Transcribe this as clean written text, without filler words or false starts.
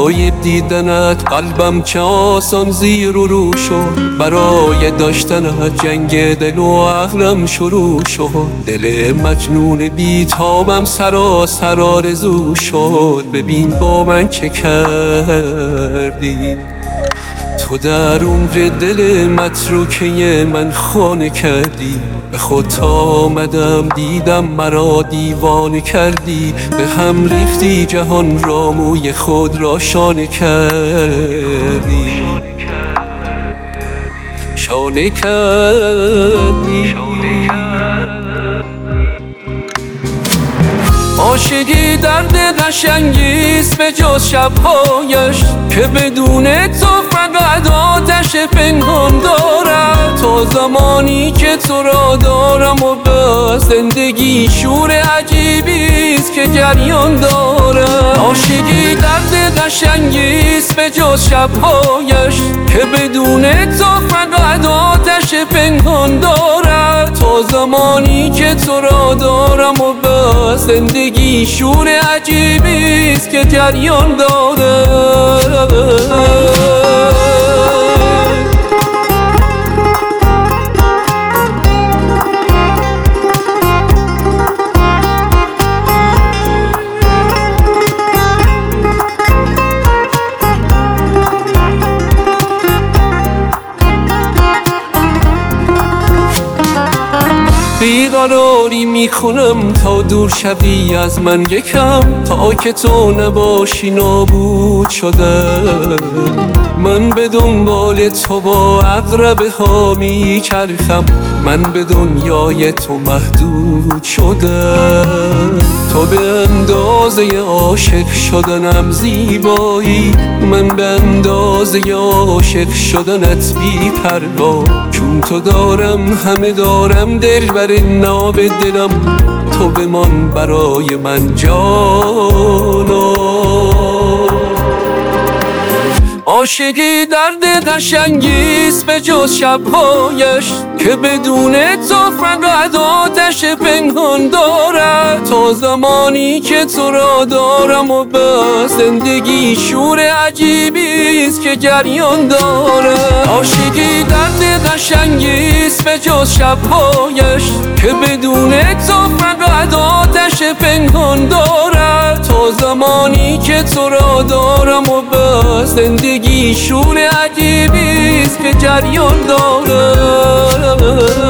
برای دیدنت قلبم چه آسان زیر و رو شد، برای داشتنت جنگ دل و عقلم شروع شد. دل مجنون بیتابم سراسر آرزو شد، ببین با من چه کردی. تو در عمر دل متروکه من خانه کردی، به خود آمدم دیدم مرا دیوانه کردی. به هم ریختی جهان را، موی خود را شانه کردی، شانه کردی. عاشقی درد قشنگیست به جز شبهایش، که بدون تو فقط آتش پنهان دارم. تا زمانی که تو را دارم و به زندگی شور عجیبیست که جریان دارم. عاشقی درد قشنگیست به جز شبهایش، که بدون تو فقط آتش پنهان دارم. تا زمانی که تو را دارم و به زندگی شور عجیبیست که جریان داره. بیقراری میکنم تا دور شوی از من یکم، تا که تو نباشی نابود شدم. من به دنبال تو با عقربه ها میچرخم، من به دنیای تو محدود شدم. تو به اندازه عاشق شدنم زیبایی، من به اندازه عاشق شدنت بی پروا. چون تو دارم همه دارم، دل بر ناب دلم، تو بمان برای من جانا. عاشقی درد قشنگیست به جز شبهایش، که بدون تو فقط آتش پنهان دارد. تا زمانی که تو را دارم و به زندگی شور عجیبیست که جریان دارد. عاشقی درد قشنگیست به جز شبهایش، که بدون تو فقط آتش پنهان دارد. تا زمانی که تو را دارم و به زندگی شور عجیبیست که جریان داره.